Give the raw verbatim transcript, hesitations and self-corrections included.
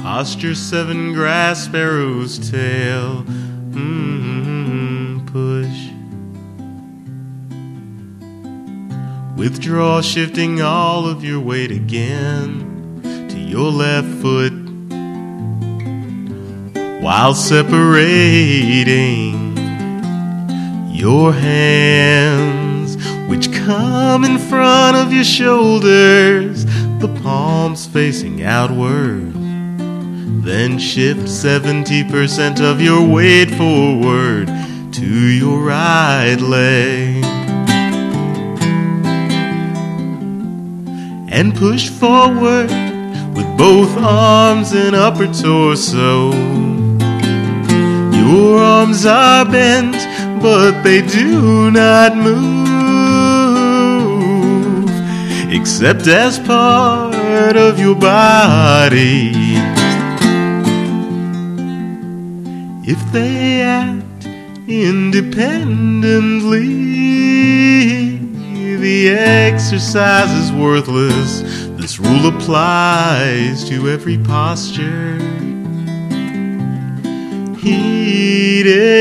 Posture seven, grass sparrow's tail. Mm-hmm, push. Withdraw, shifting all of your weight again to your left foot, while separating your hands, which come in front of your shoulders, the palms facing outward. Then shift seventy percent of your weight forward to your right leg. And push forward with both arms and upper torso. Your arms are bent, but they do not move, except as part of your body. If they act independently, the exercise is worthless. This rule applies to every posture. Heated